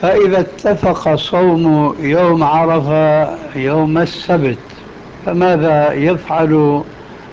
فإذا اتفق صوم يوم عرفة يوم السبت، فماذا يفعل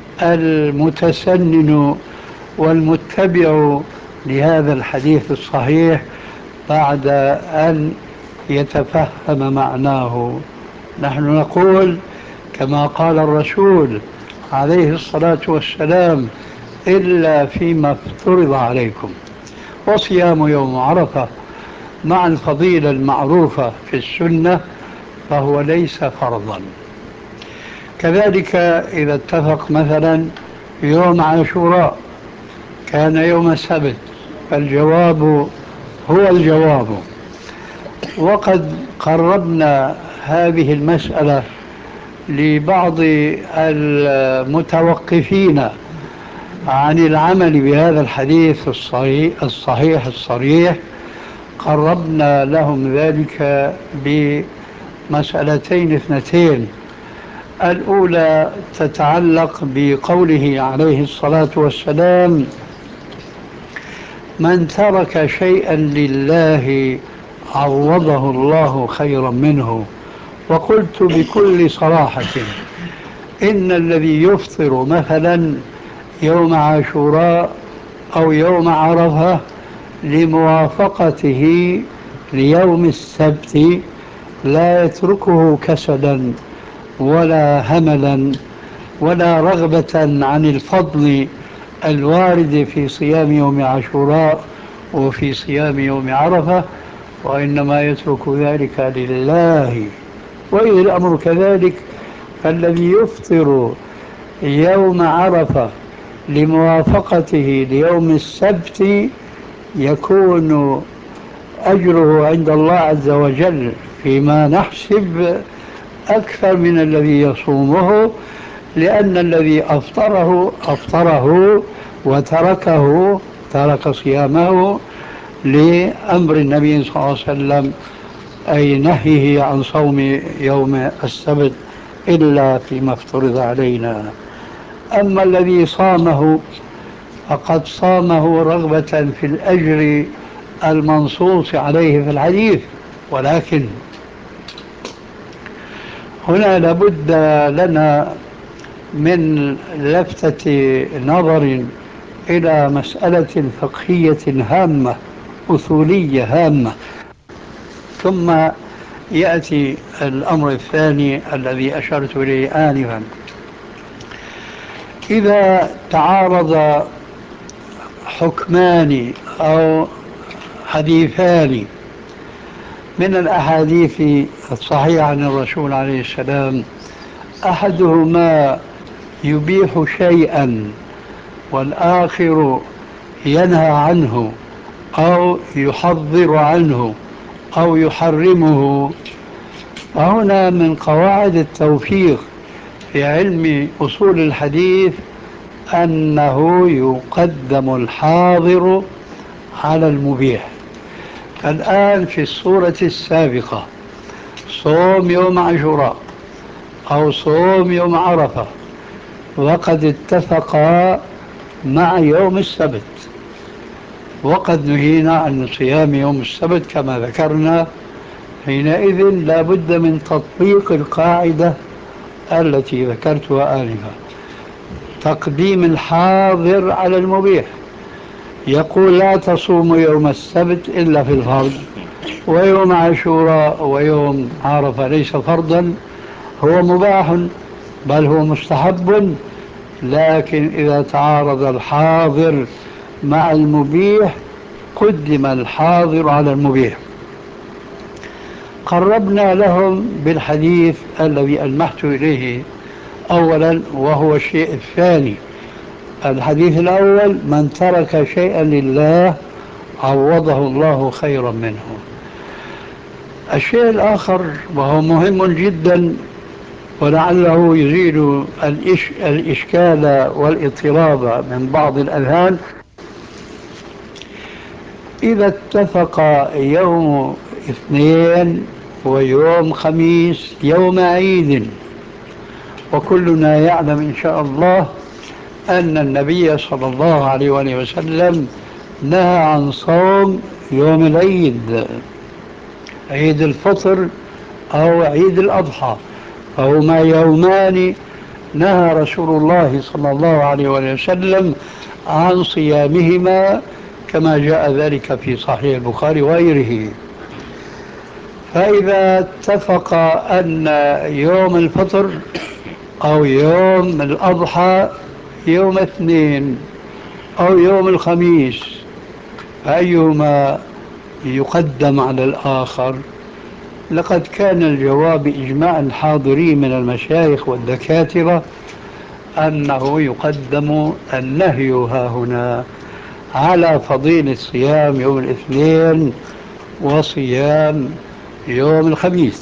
المتسنن والمتبع لهذا الحديث الصحيح بعد أن يتفهم معناه؟ نحن نقول كما قال الرسول عليه الصلاة والسلام: إلا فيما افترض عليكم. وصيام يوم عرفة مع الفضيلة المعروفة في السنة فهو ليس فرضا. كذلك إذا اتفق مثلا يوم عاشوراء كان يوم السبت، فالجواب هو الجواب. وقد قربنا هذه المسألة لبعض المتوقفين عن العمل بهذا الحديث الصحيح الصريح، قربنا لهم ذلك بمسألتين اثنتين. الأولى تتعلق بقوله عليه الصلاة والسلام: من ترك شيئا لله عوضه الله خيرا منه. وقلت بكل صراحة إن الذي يفطر مثلا يوم عاشوراء أو يوم عرفة لموافقته ليوم السبت لا يتركه كسلا ولا هملا ولا رغبة عن الفضل الوارد في صيام يوم عاشوراء وفي صيام يوم عرفة، وإنما يترك ذلك لله. وإذا الأمر كذلك فالذي يفطر يوم عرفة لموافقته ليوم السبت يكون أجره عند الله عز وجل فيما نحسب أكثر من الذي يصومه، لأن الذي أفطره وتركه ترك صيامه لأمر النبي صلى الله عليه وسلم، أي نهيه عن صوم يوم السبت إلا فيما افترض علينا. أما الذي صامه فقد صامه رغبة في الأجر المنصوص عليه في الحديث. ولكن هنا لابد لنا من لفتة نظر إلى مسألة فقهية هامة أصولية هامة، ثم يأتي الأمر الثاني الذي أشرت إليه آنفا. إذا تعارض حكمان أو حديثان من الأحاديث الصحيحة عن الرسول عليه السلام، أحدهما يبيح شيئا والآخر ينهى عنه أو يحذر عنه أو يحرمه، فهنا من قواعد التوفيق في علم أصول الحديث أنه يقدم الحاضر على المبيح. الآن في الصورة السابقة صوم يوم عاشوراء أو صوم يوم عرفة وقد اتفقا مع يوم السبت، وقد نهينا عن صيام يوم السبت كما ذكرنا، حينئذ لا بد من تطبيق القاعدة التي ذكرتها آنفا: تقديم الحاضر على المبيح. يقول: لا تصوم يوم السبت إلا في الفرض، ويوم عاشوراء ويوم عرفة ليس فرضا، هو مباح بل هو مستحب. لكن إذا تعارض الحاضر مع المبيح قدم الحاضر على المبيح. قربنا لهم بالحديث الذي ألمحت إليه أولا، وهو الشيء الثاني. الحديث الأول: من ترك شيئا لله عوضه الله خيرا منه. الشيء الآخر وهو مهم جدا ولعله يزيل الإشكال والاضطراب من بعض الأذهان: إذا اتفق يوم اثنين ويوم خميس يوم عيد، وكلنا يعلم إن شاء الله أن النبي صلى الله عليه وآله وسلم نهى عن صوم يوم العيد، عيد الفطر أو عيد الأضحى، فهما يومان نهى رسول الله صلى الله عليه وسلم عن صيامهما كما جاء ذلك في صحيح البخاري وغيره. فإذا اتفق أن يوم الفطر أو يوم الأضحى يوم اثنين أو يوم الخميس، فأيهما يقدم على الآخر؟ لقد كان الجواب إجماع الحاضرين من المشايخ والدكاترة أنه يقدم النهي ها هنا على فضيلة صيام يوم الاثنين وصيام يوم الخميس.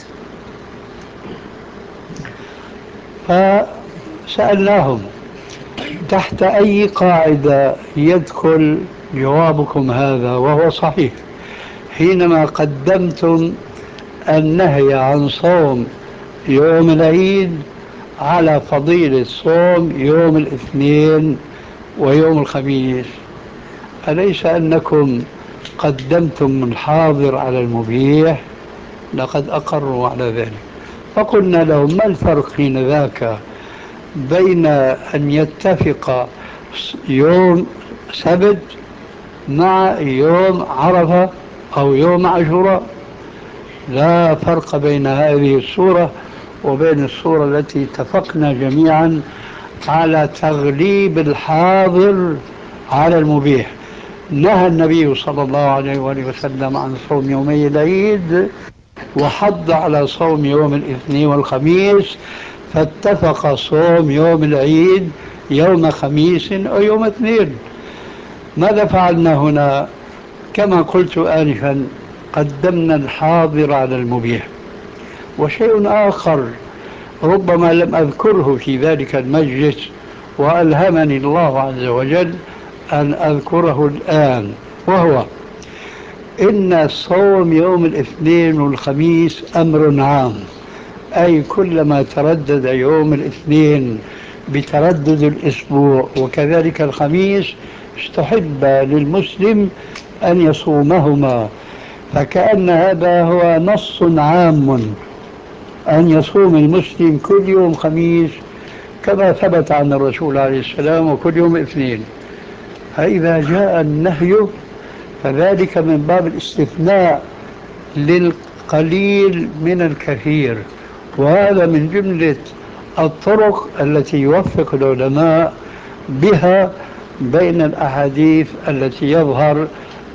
فسألناهم تحت أي قاعدة يدخل جوابكم هذا وهو صحيح حينما قدمتم النهي عن صوم يوم العيد على فضيلة صوم يوم الاثنين ويوم الخميس؟ أليس أنكم قدمتم الحاضر على المبيح؟ لقد أقروا على ذلك. فقلنا لهم ما الفرق حين ذاك بين أن يتفق يوم سبت مع يوم عرفة أو يوم عاشوراء؟ لا فرق بين هذه الصورة وبين الصورة التي اتفقنا جميعا على تغليب الحاضر على المبيح. نهى النبي صلى الله عليه وآله وسلم عن صوم يومي العيد وحض على صوم يوم الاثنين والخميس، فاتفق صوم يوم العيد يوم خميس أو يوم اثنين. ماذا فعلنا هنا؟ كما قلت آنفا قدمنا الحاضر على المبيح. وشيء آخر ربما لم أذكره في ذلك المجلس وألهمني الله عز وجل أن أذكره الآن، وهو إن صوم يوم الاثنين والخميس أمر عام، أي كلما تردد يوم الاثنين بتردد الأسبوع وكذلك الخميس استحب للمسلم أن يصومهما، فكأن هذا هو نص عام أن يصوم المسلم كل يوم خميس كما ثبت عن الرسول عليه السلام وكل يوم اثنين. فإذا جاء النهي فذلك من باب الاستثناء للقليل من الكثير، وهذا من جملة الطرق التي يوفق العلماء بها بين الأحاديث التي يظهر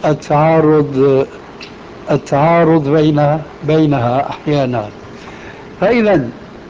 التعارض بينها أحيانا. فإذا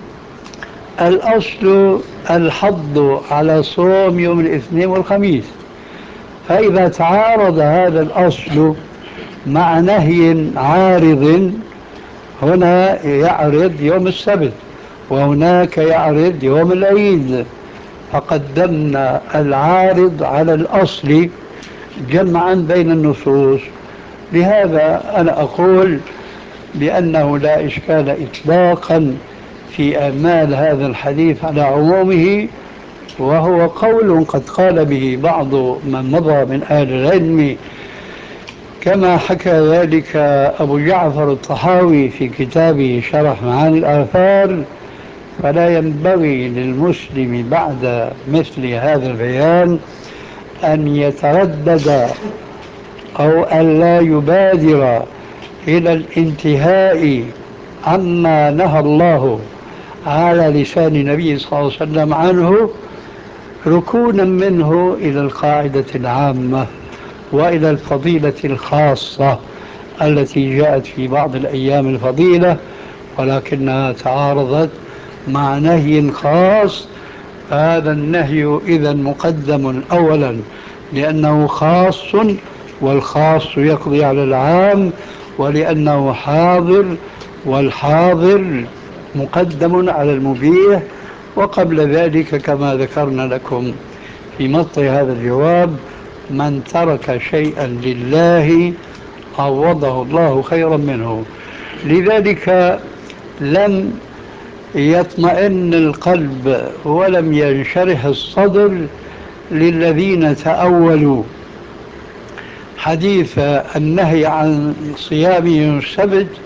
الأصل الحض على صوم يوم الاثنين والخميس، فإذا تعارض هذا الأصل مع نهي عارض، هنا يعرض يوم السبت وهناك يعرض يوم العيد، فقدمنا العارض على الأصل جمعا بين النصوص. لهذا أنا أقول بأنه لا إشكال إطلاقا في إعمال هذا الحديث على عمومه، وهو قول قد قال به بعض من مضى من أهل العلم كما حكى ذلك أبو جعفر الطحاوي في كتابه شرح معاني الآثار. فلا ينبغي للمسلم بعد مثل هذا البيان أن يتردد أو أن لا يبادر إلى الانتهاء عما نهى الله على لسان النبي صلى الله عليه وسلم عنه، ركونا منه إلى القاعدة العامة وإلى الفضيلة الخاصة التي جاءت في بعض الأيام الفضيلة ولكنها تعارضت مع نهي خاص. هذا النهي إذا مقدم أولا لأنه خاص، والخاص يقضي على العام، ولأنه حاضر، والحاضر مقدم على المبيح. وقبل ذلك كما ذكرنا لكم في مطي هذا الجواب من ترك شيئا لله عوضه الله خيرا منه. لذلك لم يطمئن القلب ولم ينشرح الصدر للذين تأولوا حديث النهي عن صيام يوم السبت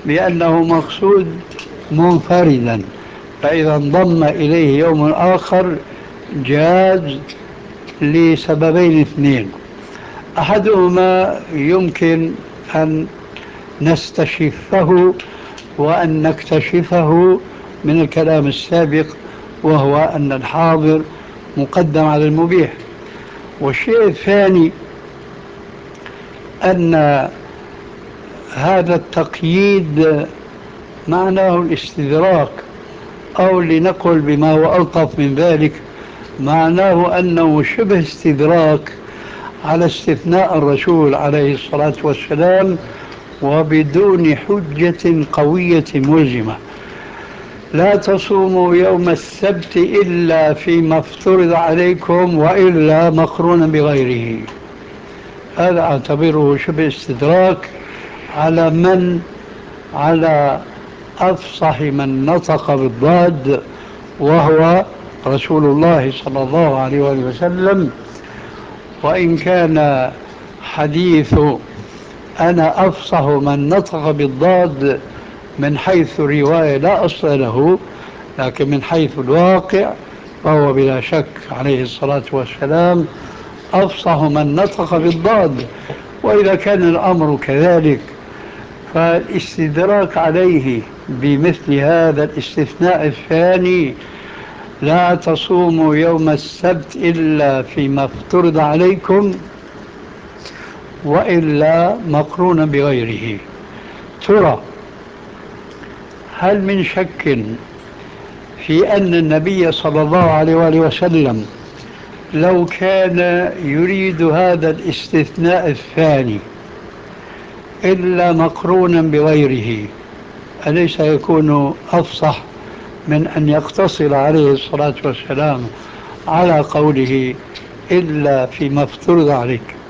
بأنه مقصود منفردا، فإذا انضم إليه يوم آخر جاز لسببين اثنين. أحدهما يمكن أن نستشفه وأن نكتشفه من الكلام السابق، وهو أن الحاضر مقدم على المبيح. والشيء الثاني أن هذا التقييد معناه الاستدراك، أو لنقل بما هو ألطف من ذلك، معناه أنه شبه استدراك على استثناء الرسول عليه الصلاة والسلام وبدون حجة قوية ملزمة. لا تصوموا يوم السبت إلا فيما افترض عليكم وإلا مقرونا بغيره. هذا أعتبره شبه استدراك على أفصح من نطق بالضاد، وهو رسول الله صلى الله عليه وآله وسلم. وإن كان حديث أنا أفصح من نطق بالضاد من حيث الرواية لا أصل له، لكن من حيث الواقع فهو بلا شك عليه الصلاة والسلام أفصح من نطق بالضاد. وإذا كان الأمر كذلك فالاستدراك عليه بمثل هذا الاستثناء الثاني، لا تصوموا يوم السبت إلا فيما افترض عليكم وإلا مقرونا بغيره. ترى هل من شك في أن النبي صلى الله عليه وآله وسلم لو كان يريد هذا الاستثناء الثاني إلا مقرونا بغيره، أليس يكون أفصح من أن يقتصر عليه الصلاة والسلام على قوله إلا فيما افترض عليك؟